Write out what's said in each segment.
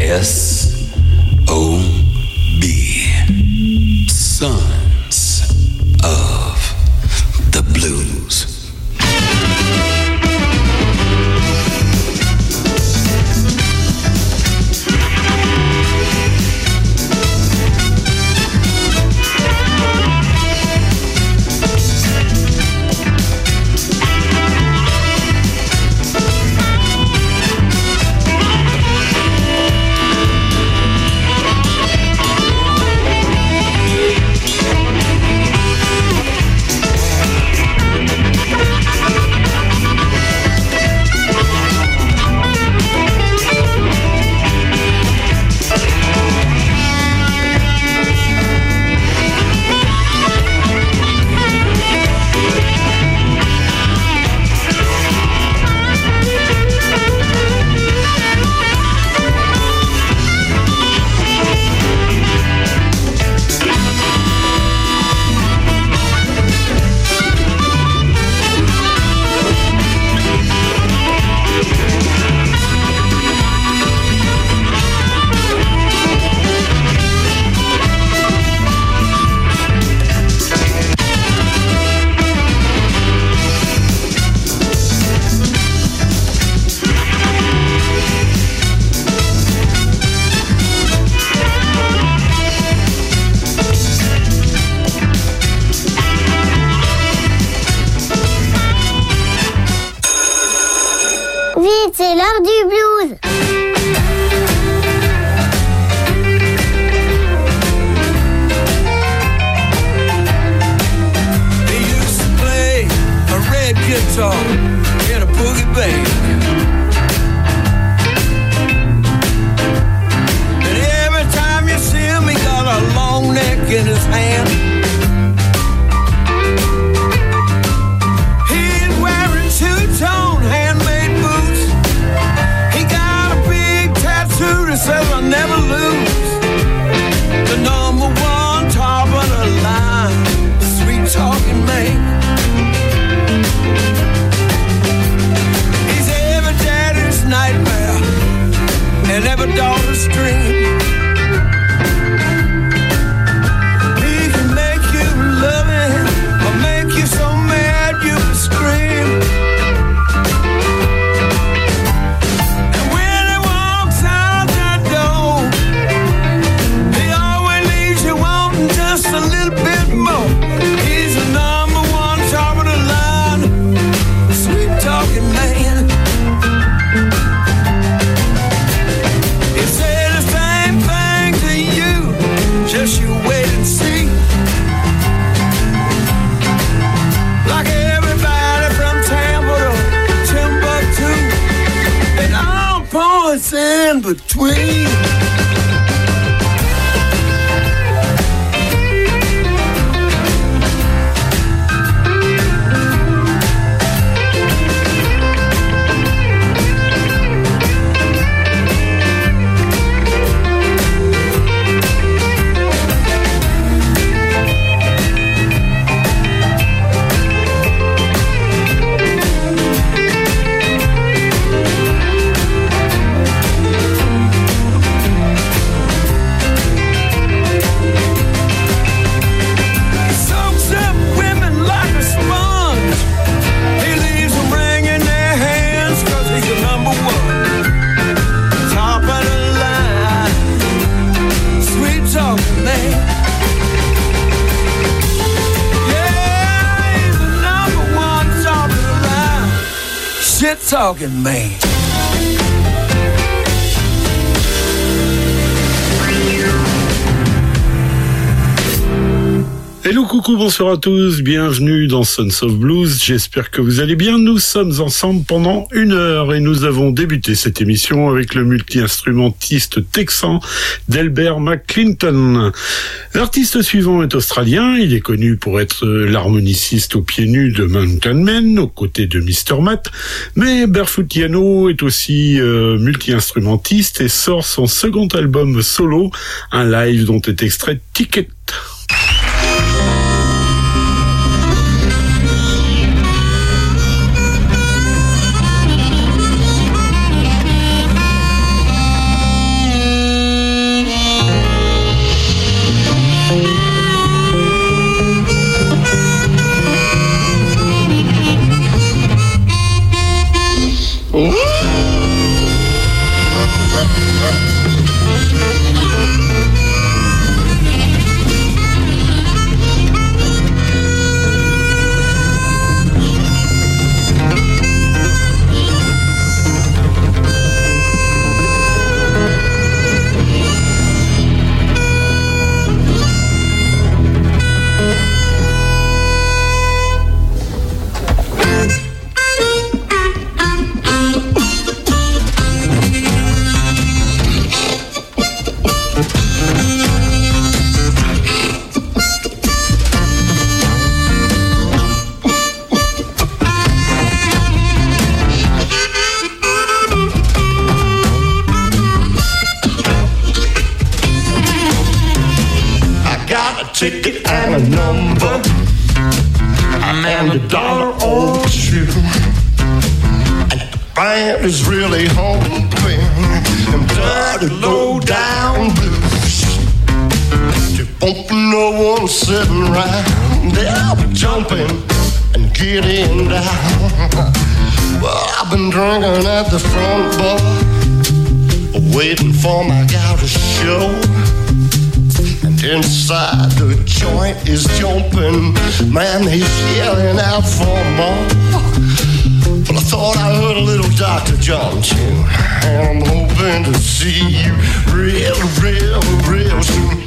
S.O.B. Sons of the Blues. C'est l'heure du blues. They used to play a red guitar in a boogie band. And every time you see him, he got a long neck in his hand. He's wearing two-tone handmade boots. That says I'll never lose. The number one top of the line, sweet talking man. He's every daddy's nightmare and every daughter's dream. He can make you love him or make you so mad you can scream. A little bit more. He's the number one top of the line, sweet talking man. He said the same thing to you, just you wait and see. Like everybody from Tampa to Timbuktu, and all points in between. Talking man. Hello, coucou, bonsoir à tous, bienvenue dans Sons of Blues, j'espère que vous allez bien. Nous sommes ensemble pendant 1 heure et nous avons débuté cette émission avec le multi-instrumentiste texan Delbert McClinton. L'artiste suivant est australien, il est connu pour être l'harmoniciste aux pieds nus de Mountain Man, aux côtés de Mr. Matt, mais Barefoot Yano est aussi multi-instrumentiste et sort son second album solo, un live dont est extrait Ticket. ticket and a number and $1 or two. And the band is really humping them dirty low-down blues. There won't be no one sitting around. They'll be jumping and getting down. Well, I've been drinking at the front bar, waiting for my gal to show. And inside the joint is jumping, man, he's yelling out for more. Well, I thought I heard a little Dr. John tune, and I'm hoping to see you real, real, real soon.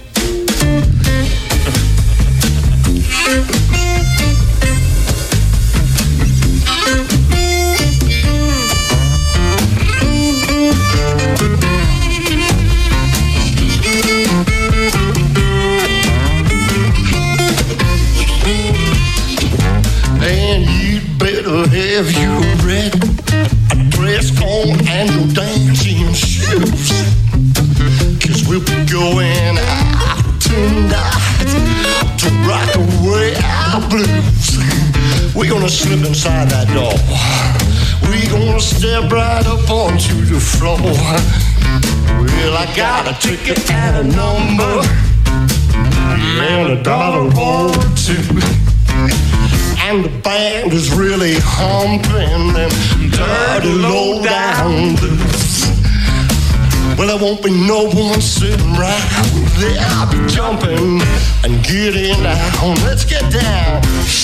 Have you red dress on and your dancing shoes? 'Cause we'll be going out tonight to rock away our blues. We're gonna slip inside that door. We're gonna step right up onto the floor. Well, I got a ticket and a number and $1 or two. And the band is really humping them dirty low-down blues. Well, there won't be no one sitting around. They'll be jumping and getting down. Let's get down.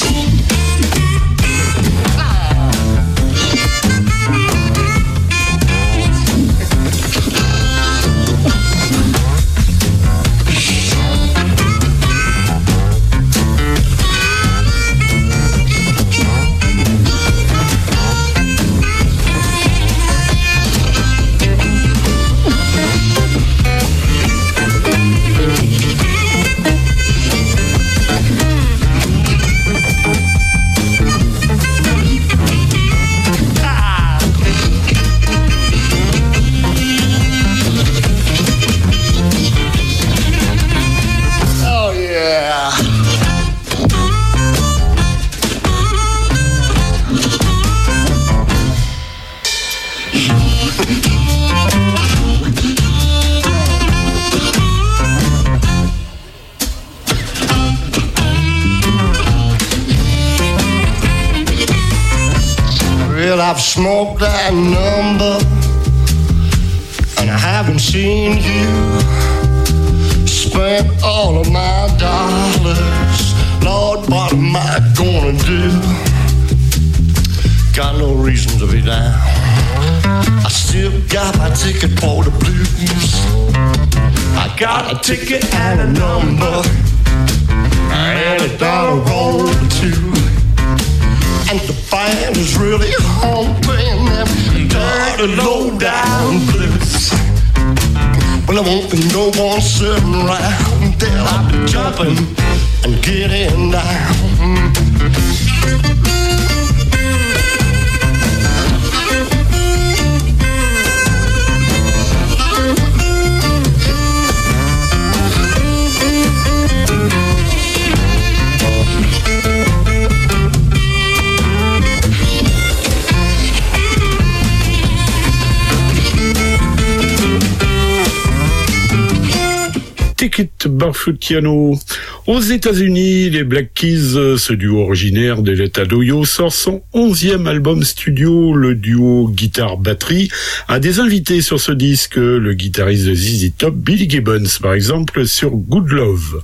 I've smoked that number and I haven't seen you. Spent all of my dollars. Lord, what am I gonna do? Got no reason to be down. I still got my ticket for the blues. I got a ticket and a number and $1 or two. And the band is really humping them dirty low-down blues. Well, there won't be no one sitting around. They'll be jumping and getting down. Ticket Barfucciano. Aux États-Unis, les Black Keys, ce duo originaire de l'État d'Ohio, sort son 11e album studio. Le duo guitare-batterie a des invités sur ce disque, le guitariste de ZZ Top, Billy Gibbons, par exemple, sur Good Love.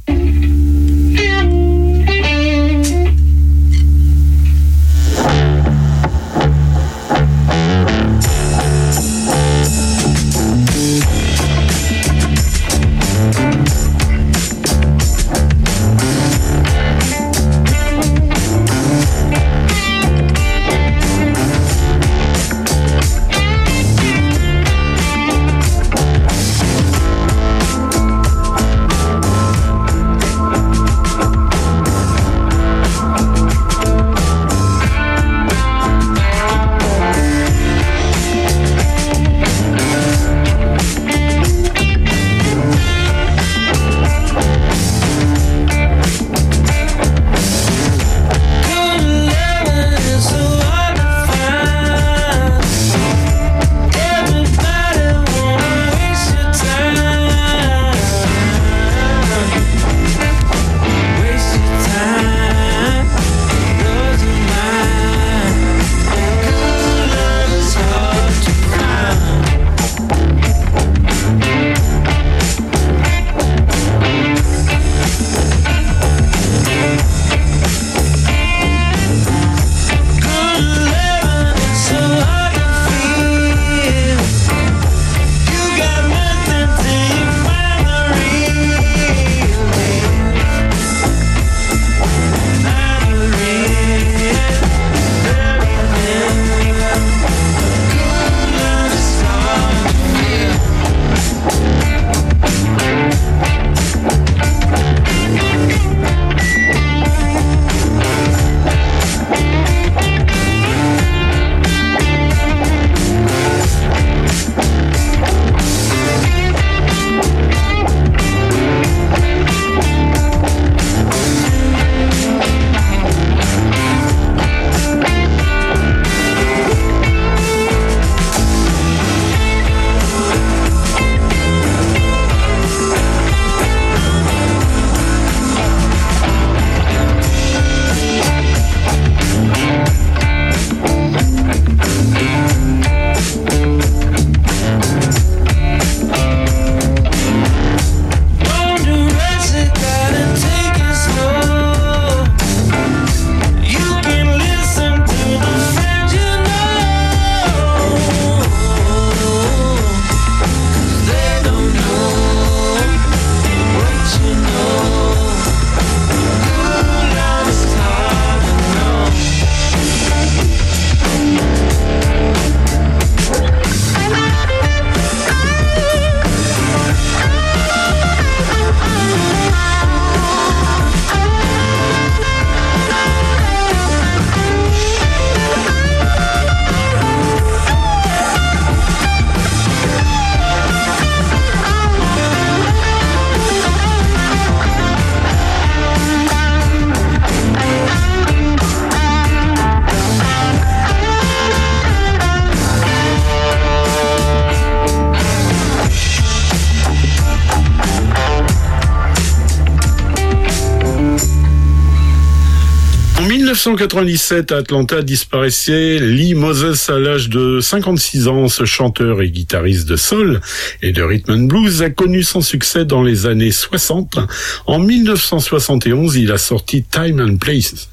1997, à Atlanta, disparaissait Lee Moses à l'âge de 56 ans. Ce chanteur et guitariste de soul et de rhythm and blues a connu son succès dans les années 60. En 1971, il a sorti Time and Place.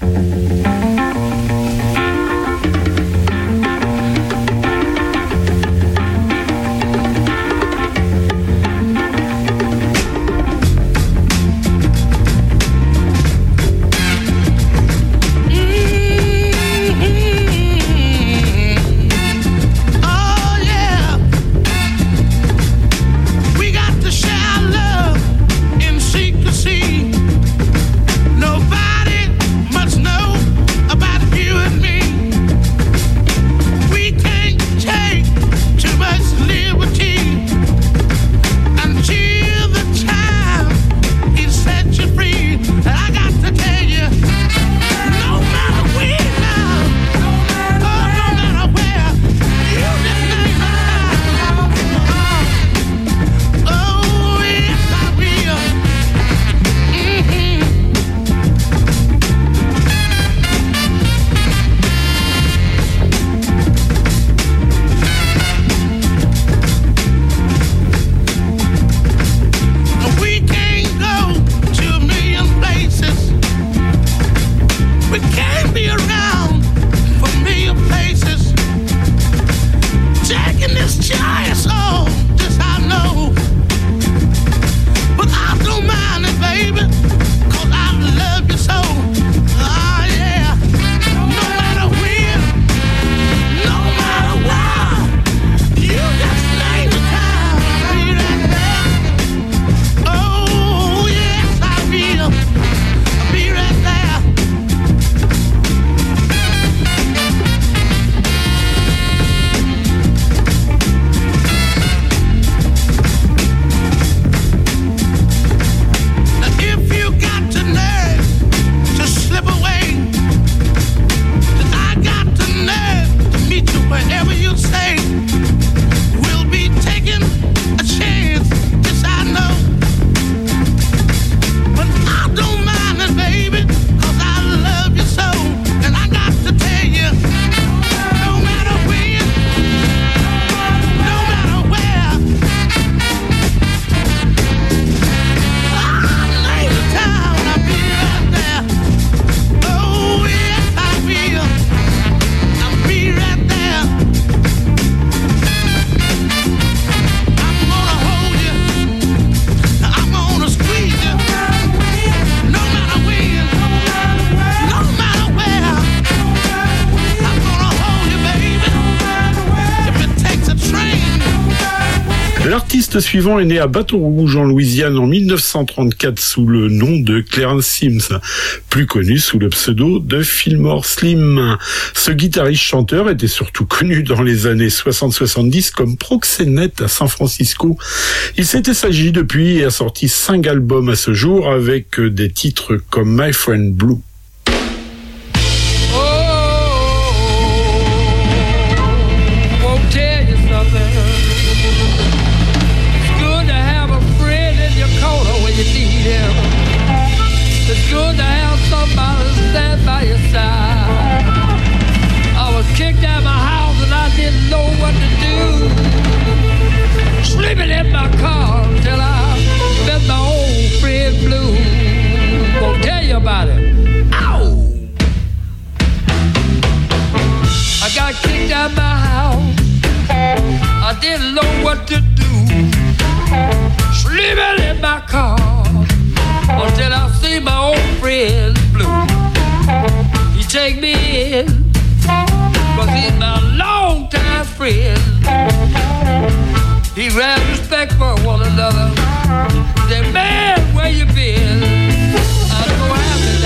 Nobody must know about you and me. L'artiste suivant est né à Baton Rouge en Louisiane en 1934 sous le nom de Clarence Sims, plus connu sous le pseudo de Fillmore Slim. Ce guitariste-chanteur était surtout connu dans les années 60-70 comme proxénète à San Francisco. Il s'était agi depuis et a sorti 5 albums à ce jour avec des titres comme My Friend Blue. Sleeping in my car till I met my old friend Blue. Gonna tell you about it. Ow! I got kicked out of my house. I didn't know what to do. Sleeping in my car until I see my old friend Blue. He take me in, 'cause he's my long-time friend. He had respect for one another. Say, man, where you been? I'm so happy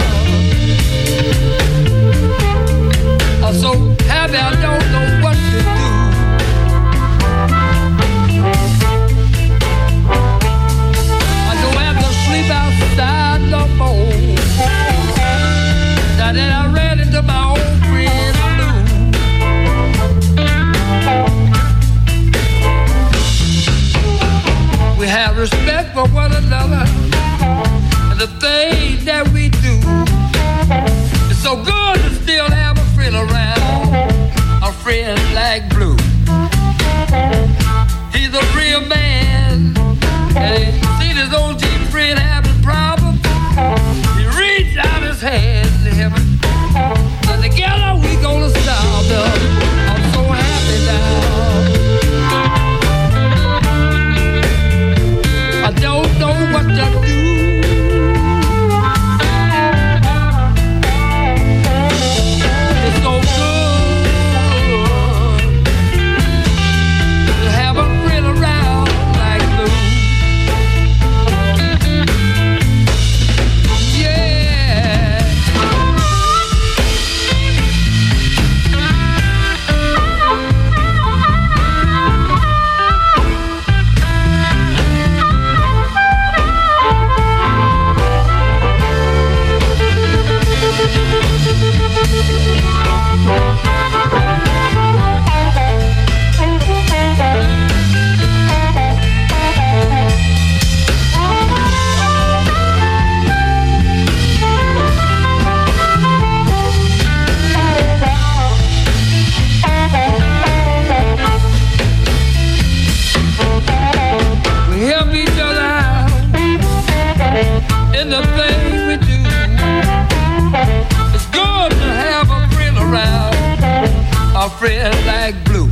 now. I'm so happy I don't know what to do. I don't have to sleep outside no more. Now that I ran into my old friend Blue. We have respect for one another, and the things that we do is so good to still have a friend around, a friend like Blue. He's a real man, and he seen his old deep friend having problems. He reached out his hand to him, and together we gonna solve them. I'm so happy now. I don't know what to do. It's so good to have a friend around like Blue. In the thing we do, it's good to have a friend around, a friend like Blue.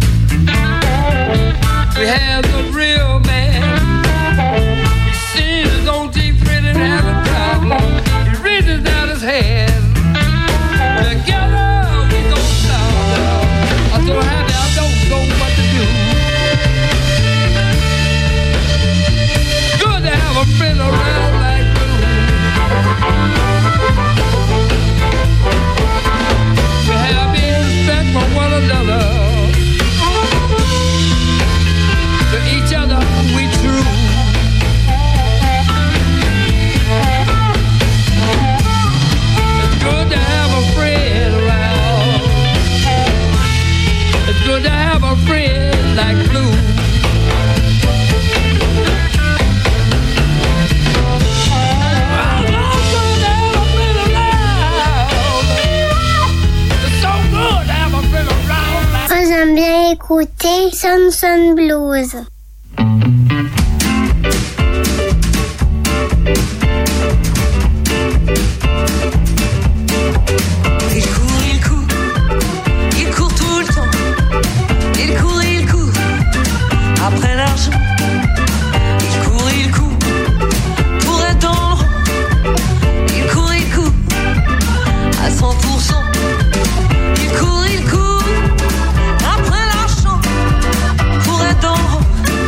We have a real man. He sees his own deep friend and having problems. He reaches out his hand. Together we gon' solve them. I'm so happy I don't know what to do. Good to have a friend around like Blue. We have respect for one another. To each other we true. It's good to have a friend around. It's good to have a friend like Blue. Moi, j'aime bien écouter Sun Blues. Il court tout le temps. Il court après l'argent. Il court pour être dans le rang. Il court à 100%. Il court après l'argent pour être dans le rang.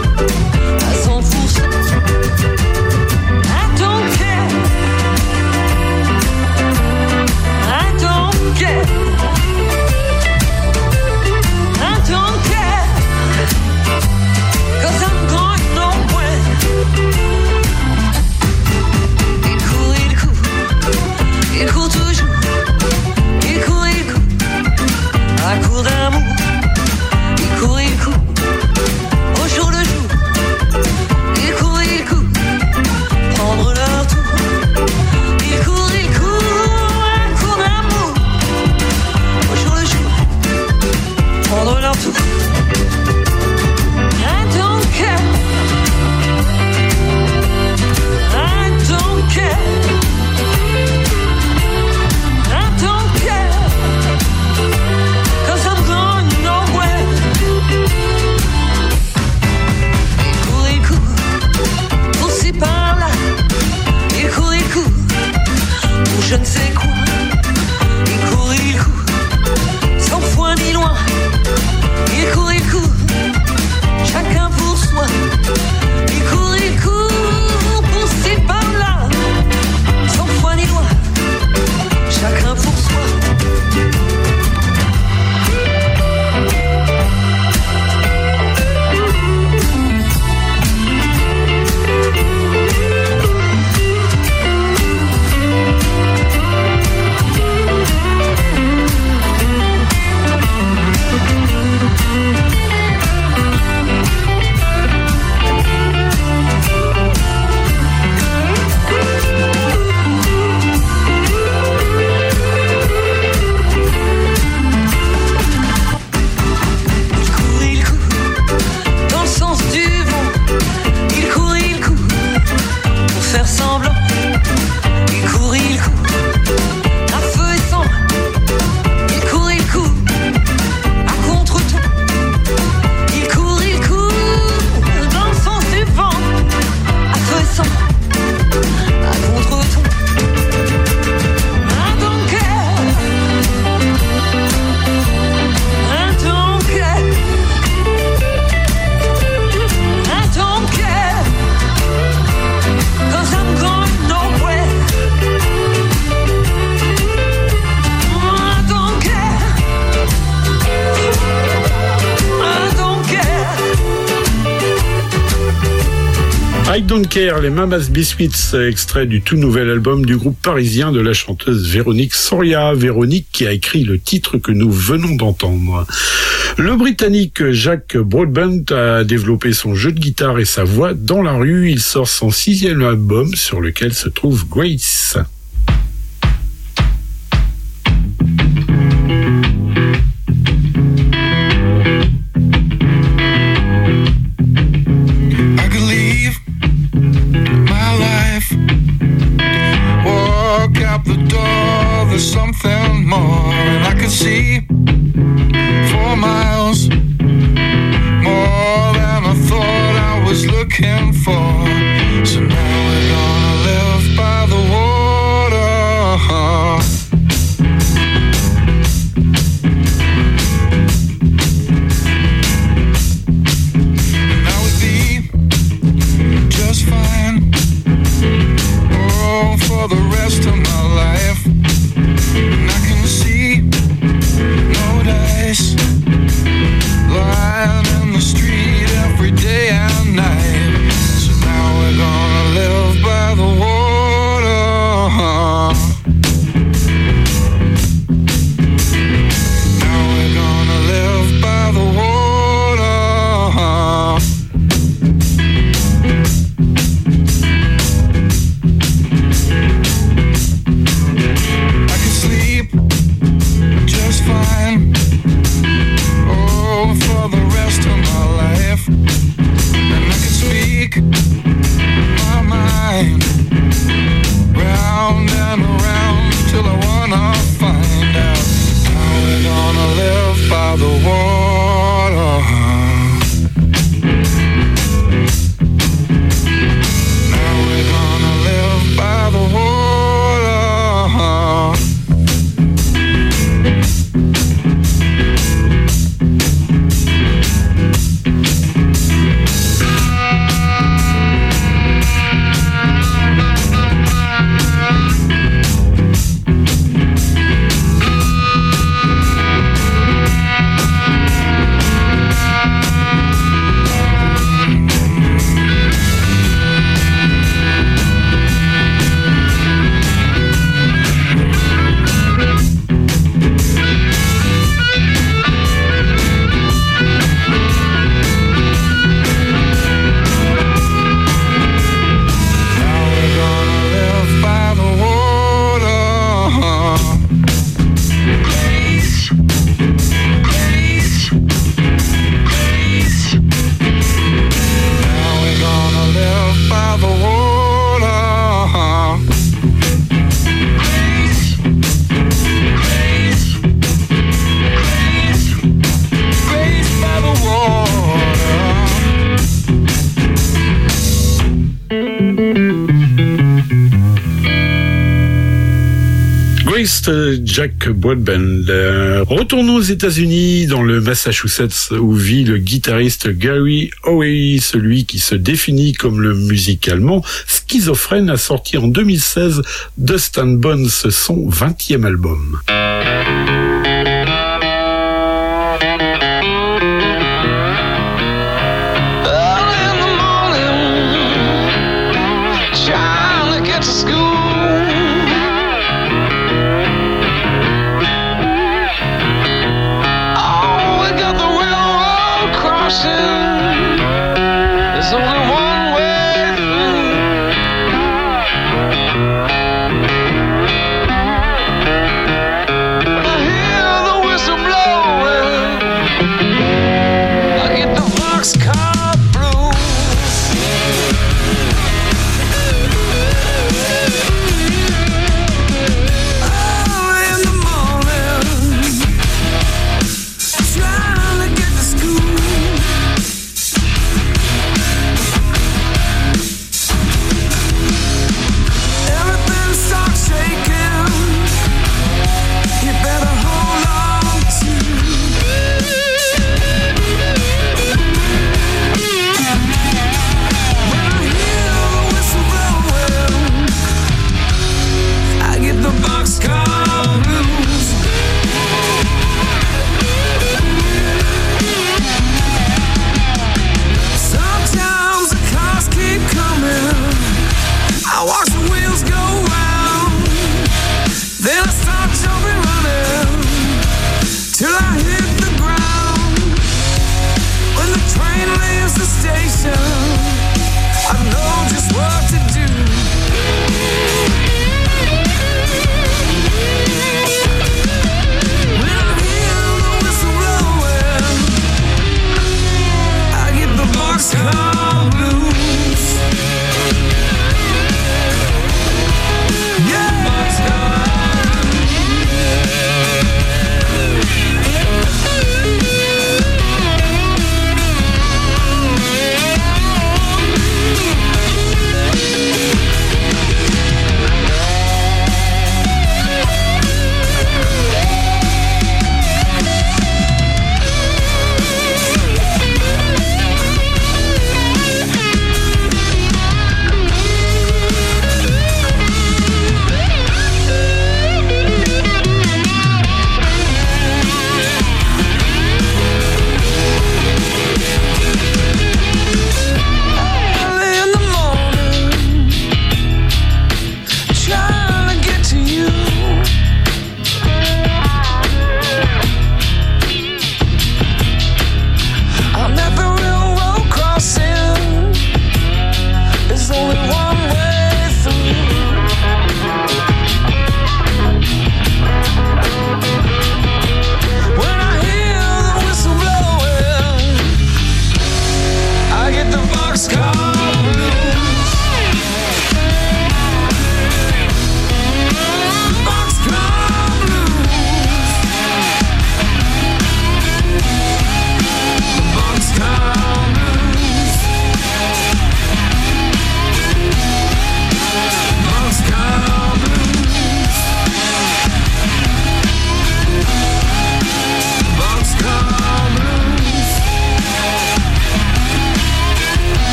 I Don't Care, les Mamas Biscuits, extrait du tout nouvel album du groupe parisien de la chanteuse Véronique Soria. Véronique qui a écrit le titre que nous venons d'entendre. Le Britannique Jack Broadbent a développé son jeu de guitare et sa voix dans la rue. Il sort son 6e album sur lequel se trouve Grace. There's something more, and I can see 4 miles more than I thought I was looking for. So now we're gonna live by the water. And I would be just fine, oh, for the rest of my life. And I can see no dice lying in the street every day and night. So now we're gonna live by the water. Now we're gonna live by the water. I can sleep just fine, oh, for the rest of my life. And I can speak my mind round and around till I wanna find out how we're gonna live by the water. Now we're gonna live by the water. Jack Broadbent. Retournons aux États-Unis, dans le Massachusetts, où vit le guitariste Gary Hoey, celui qui se définit comme le musicalement schizophrène, a sorti en 2016 Dust and Bones, son 20e album. There's only one way through.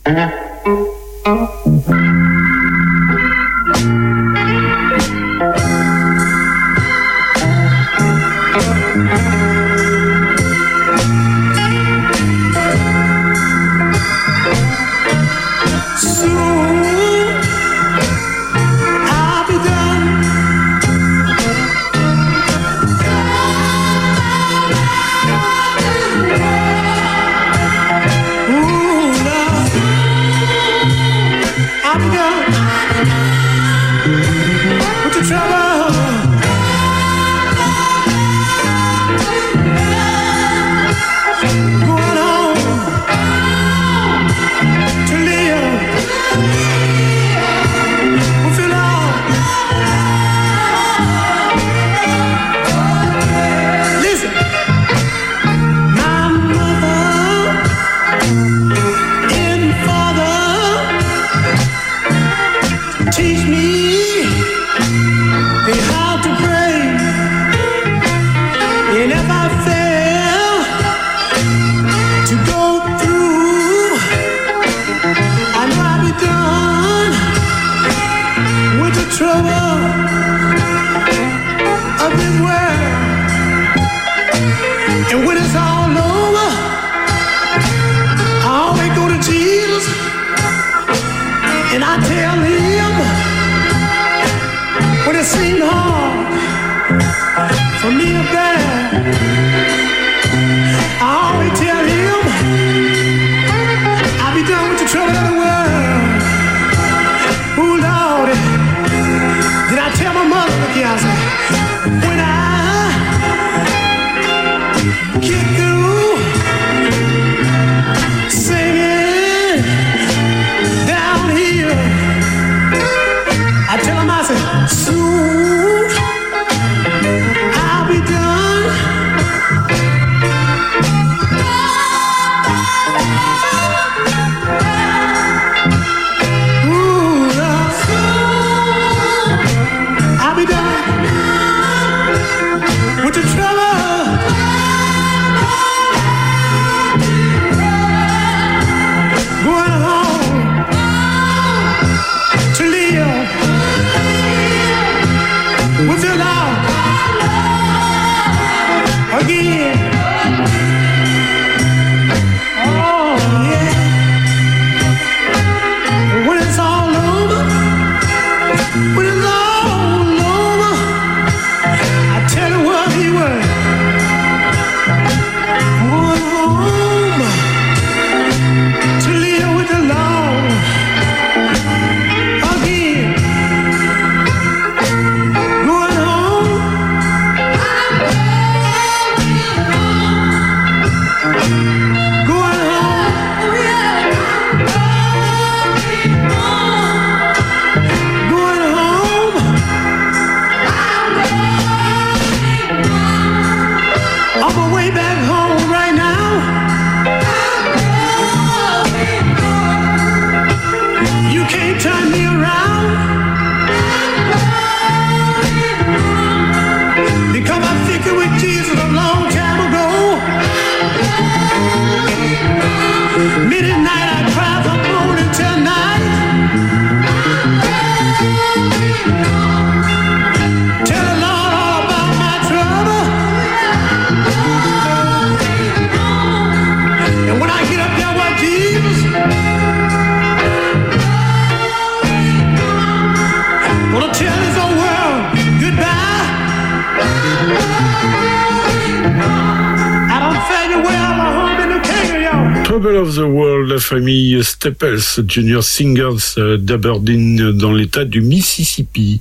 Trouble of the World, la famille Staples Junior Singers d'Aberdeen dans l'état du Mississippi.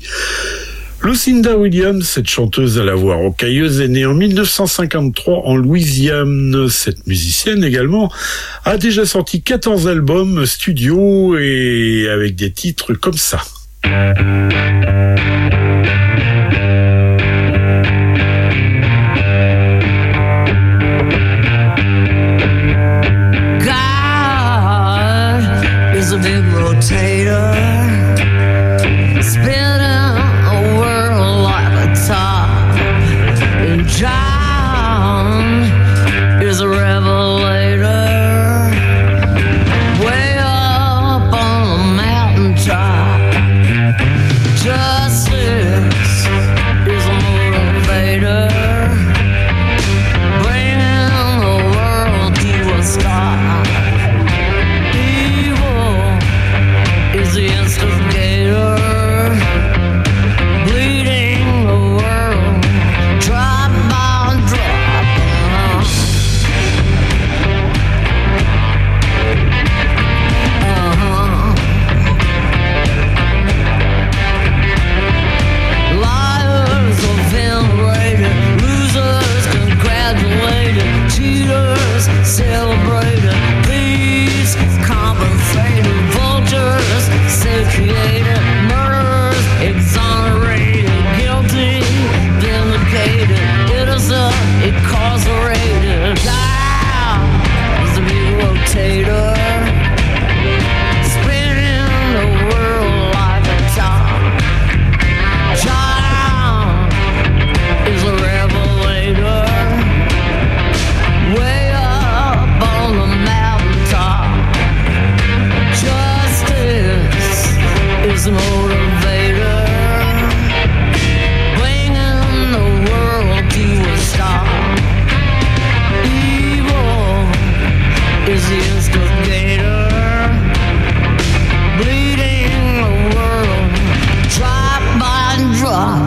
Lucinda Williams, cette chanteuse à la voix rocailleuse, est née en 1953 en Louisiane. Cette musicienne également a déjà sorti 14 albums studio et avec des titres comme ça. A big rotator, spinning a world like a top. And John is a revelator, way up leaders celebrated peace, compensated vultures, satiated murderers, exonerated, guilty, vindicated, innocent, incarcerated. Down is the big rotator, spinning the world like a top. John is a revelator, way up on the mountaintop. Justice is a motivator, bringing the world to a stop. Evil is the instigator, bleeding the world drop by drop.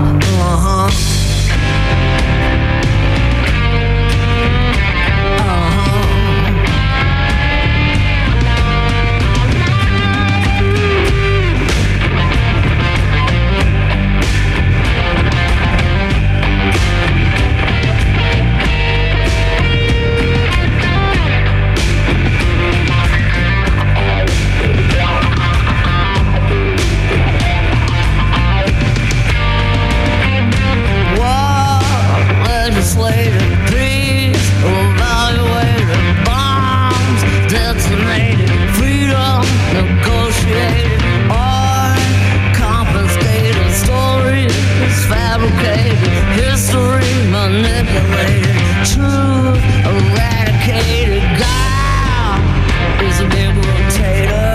Legislated, please evaluated, bombs detonated, freedom negotiated, or confiscated, stories fabricated, history manipulated, truth eradicated. God is a big rotator,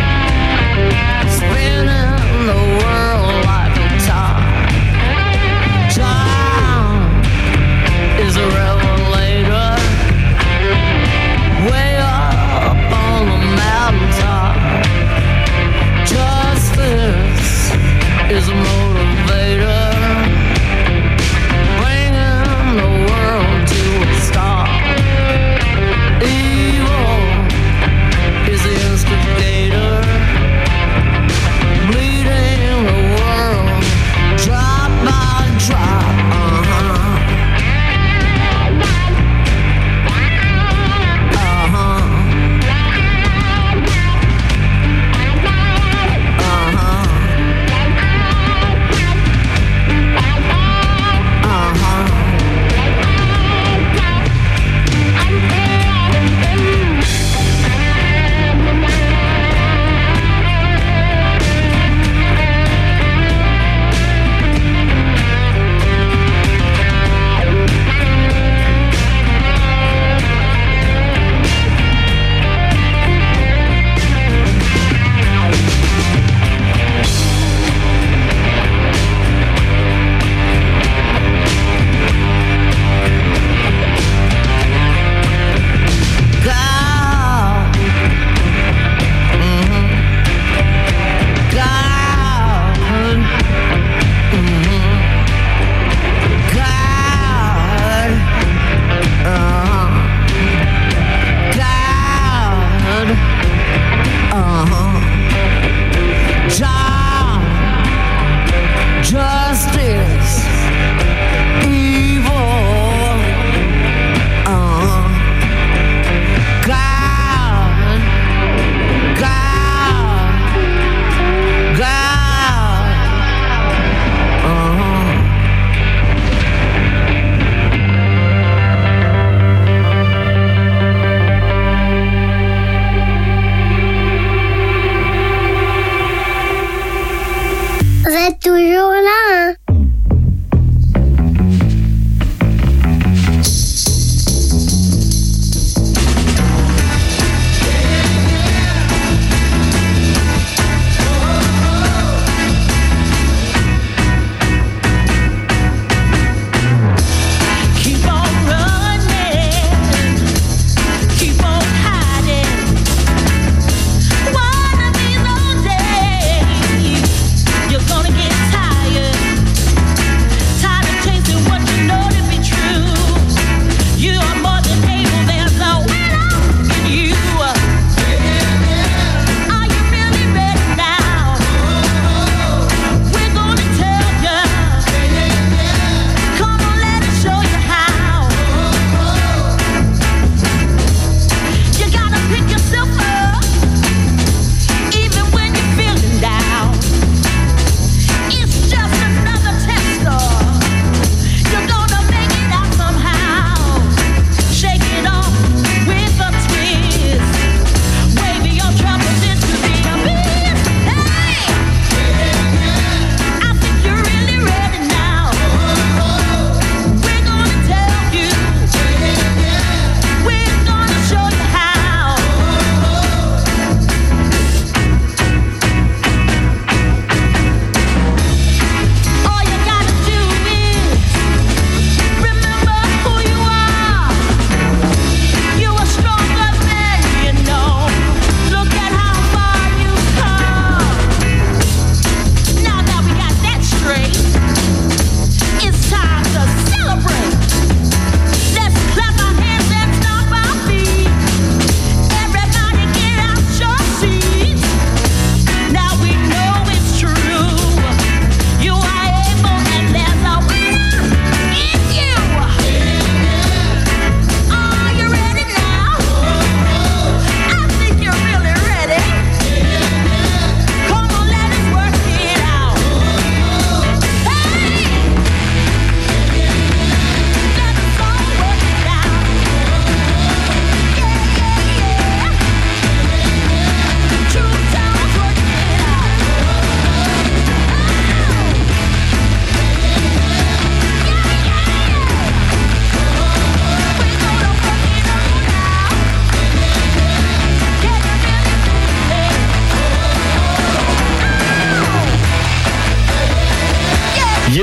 spinning the world like a top. John is a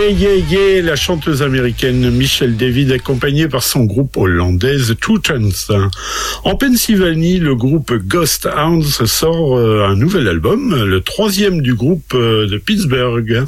Yeah, yeah, yeah, la chanteuse américaine Michelle David, accompagnée par son groupe hollandais Two Tones. En Pennsylvanie, le groupe Ghost Hounds sort un nouvel album, le 3e du groupe de Pittsburgh.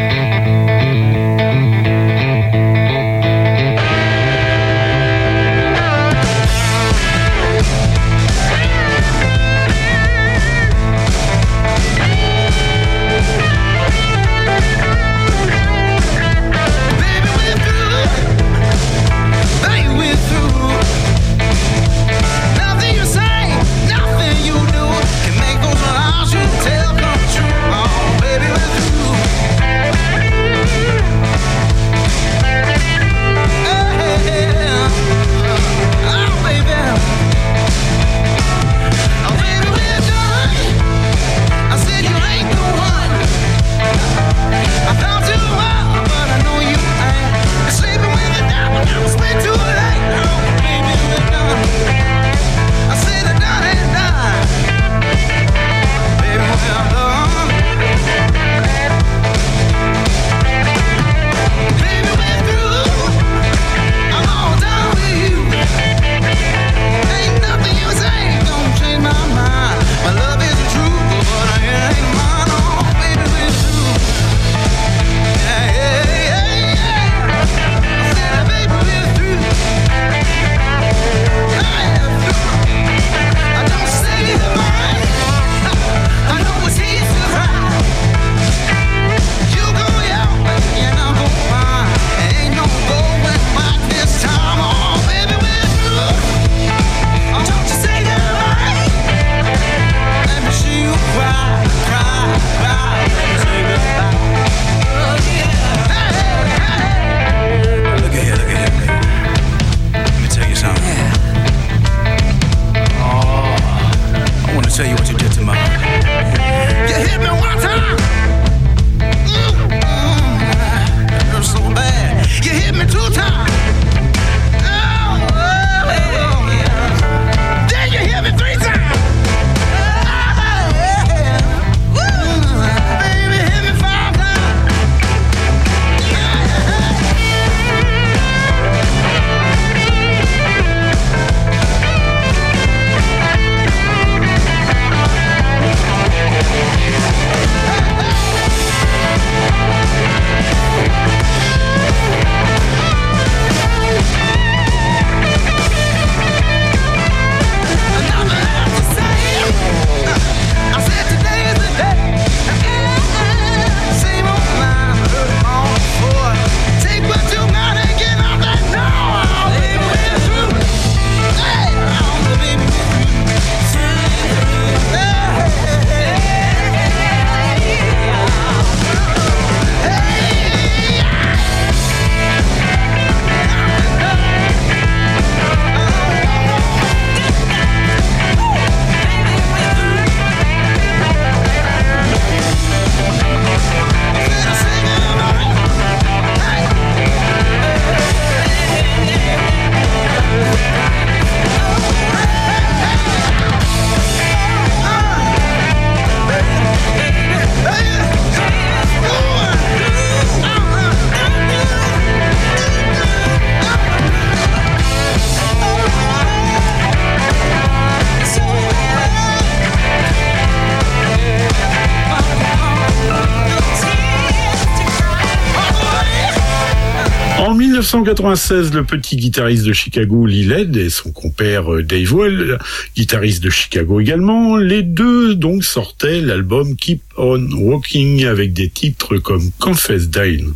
En 1996, le petit guitariste de Chicago, Lee Led, et son compère Dave Well, guitariste de Chicago également, les deux donc sortaient l'album Keep On Walking avec des titres comme Confess Dying.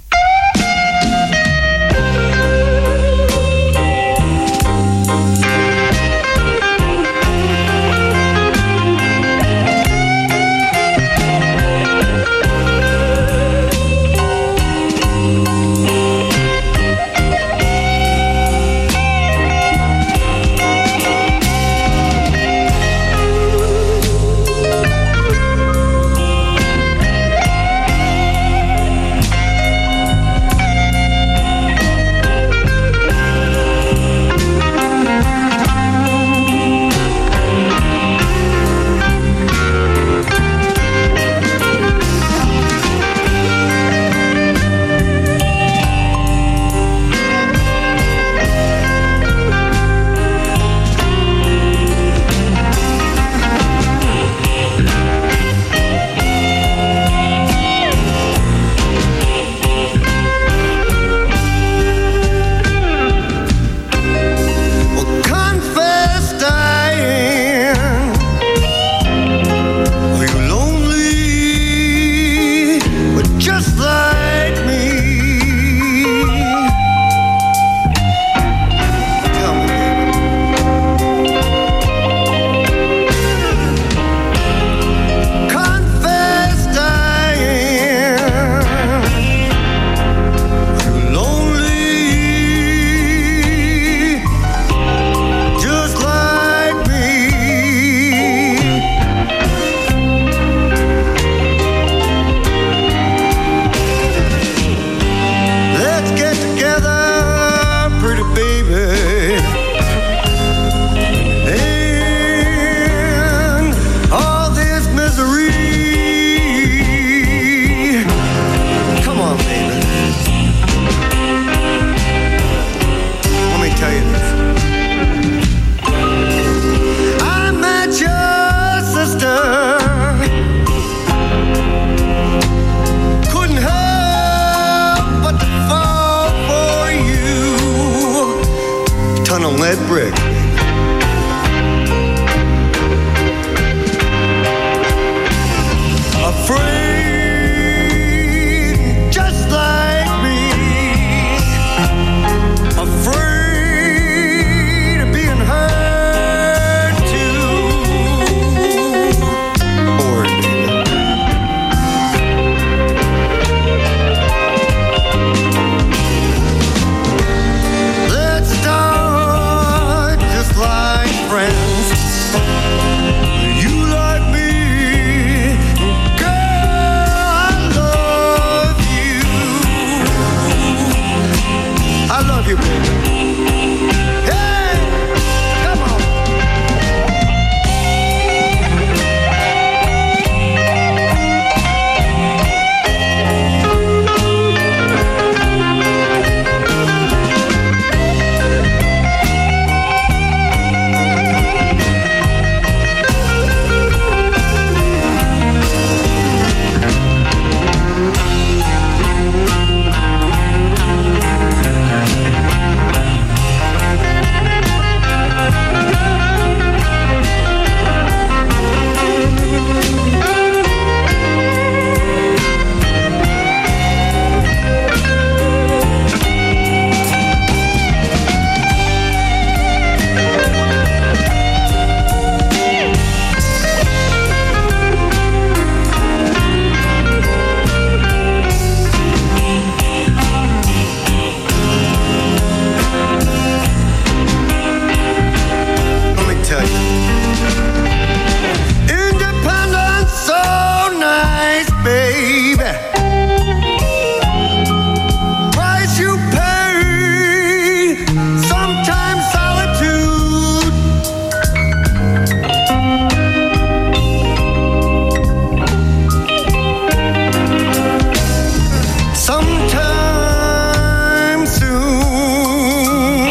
on that brick. Afraid, just like me. Afraid of being hurt too. Bored, baby. Let's start just like friends. You like me, girl, I love you. I love you, baby. Hey, come on. Let me tell you. Independence, so nice, baby. Price you pay, sometimes solitude. Sometime soon,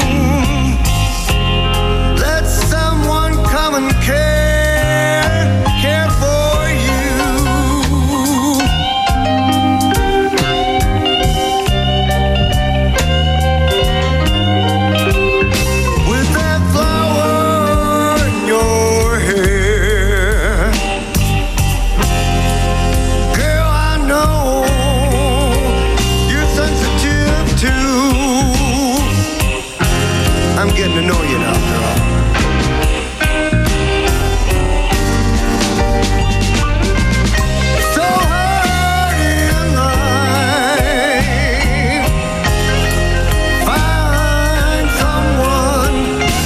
let someone come and care for you. With that flower in your hair, girl, I know you're sensitive too. I'm getting to know you now, girl. So hard in life, find someone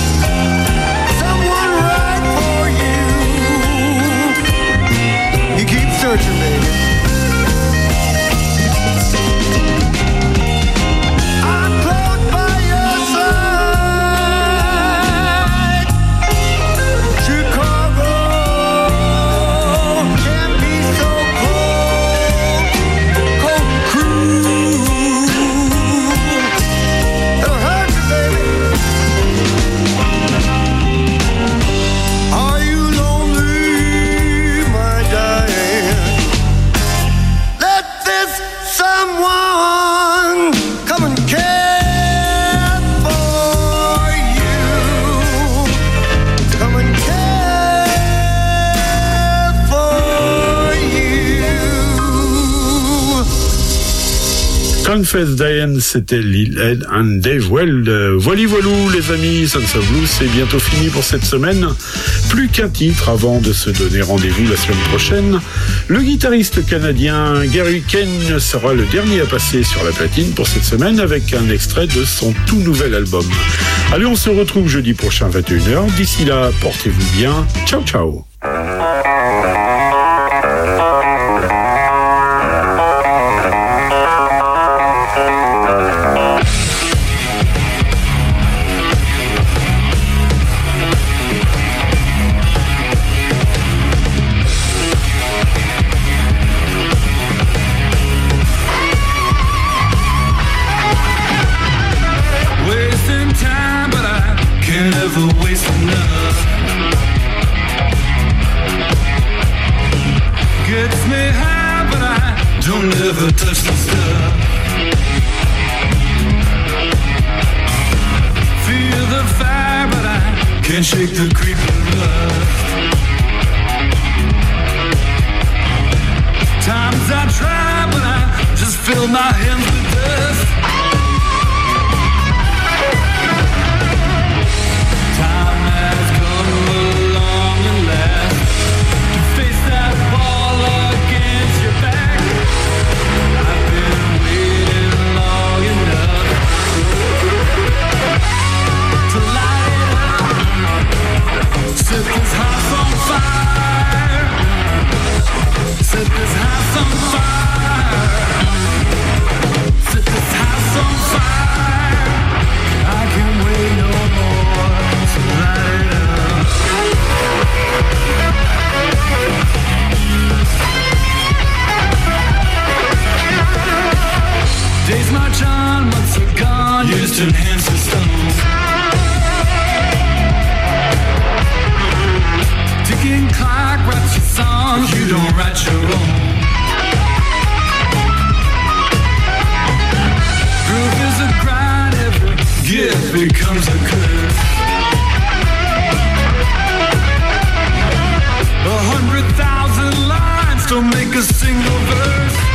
right for you. You keep searching, baby. I'm close by your side. Chicago can be so cold, cold and cruel. It'll hurt you, baby. Are you lonely, my Diane? Let this someone come and care for you. Come and care for you. Confess Diane, c'était Lil Ed and Dave Well. Voili voilou les amis, Sons of Blues, c'est bientôt fini pour cette semaine. Plus qu'un titre avant de se donner rendez-vous la semaine prochaine. Le guitariste canadien Gary Kane sera le dernier à passer sur la platine pour cette semaine avec un extrait de son tout nouvel album. Allez, on se retrouve jeudi prochain 21h. D'ici là, portez-vous bien. Ciao, ciao. Wasting time, but I can't ever waste enough. Gets me high, but I don't ever touch the stuff. Feel the fire. Can't shake the creeping lust. Times I try, but I just fill my hands with dust. Time has come along and last to face that ball against your back. I've been waiting long enough to light it up. Set this house on fire. Set this house on fire. Set this house on fire. I can't wait no more to light it up. Days march on, months are gone. Years turn hands to stone. Ticking clock writes your songs, you don't write your own. Groove is a grind, every gift becomes a curse. 100,000 lines don't make a single verse.